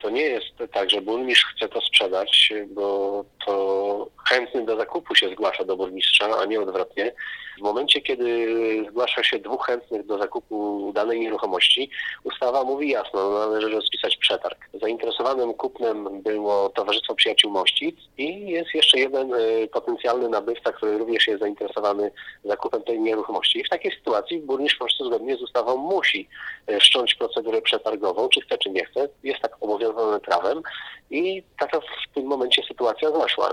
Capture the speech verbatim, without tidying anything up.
To nie jest tak, że burmistrz chce to sprzedać, bo to chętny do zakupu się zgłasza do burmistrza, a nie odwrotnie. W momencie, kiedy zgłasza się dwóch chętnych do zakupu danej nieruchomości, ustawa mówi jasno, należy rozpisać przetarg. Zainteresowanym kupnem było Towarzystwo Przyjaciół Mościc i jest jeszcze jeden potencjalny nabywca, który również jest zainteresowany zakupem tej nieruchomości. I w takiej sytuacji burmistrz po prostu zgodnie z ustawą musi wszcząć procedurę przetargową, czy chce, czy nie chce. Jest tak obowiązane prawem i taka w tym momencie sytuacja zaszła.